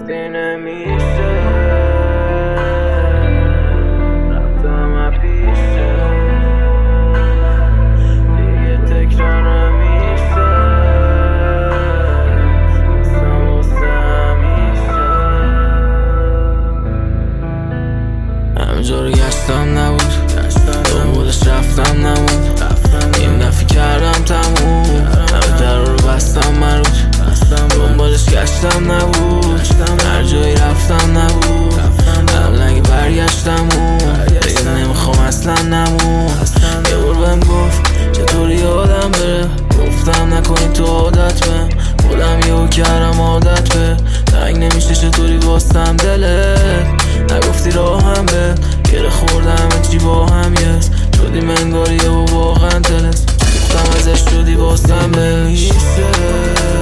وقتی نمیشه رفتم اپیشه دیگه تکرار نمیشه بستم واسه همیشه همینجا گشتم نبود دنبالش رفتم نمود این دفعه کردم تموم همه در رو بستم من دنبالش گشتم نبود هر جایی رفتم نبود قبل اگه برگشتم دیگه نمیخوام اصلا نمون یه بار بهم گفت چطوری یادم بره گفتم نکنی تو عادت به خودم یهو کردم عادت به تنگ نمیشه چطوری واسم دلت نگفتی راهم به گره خوردم همه چی با هم یس شدیم انگاریه و واقعا دلت گفتم ازش شدی واسم بمیشه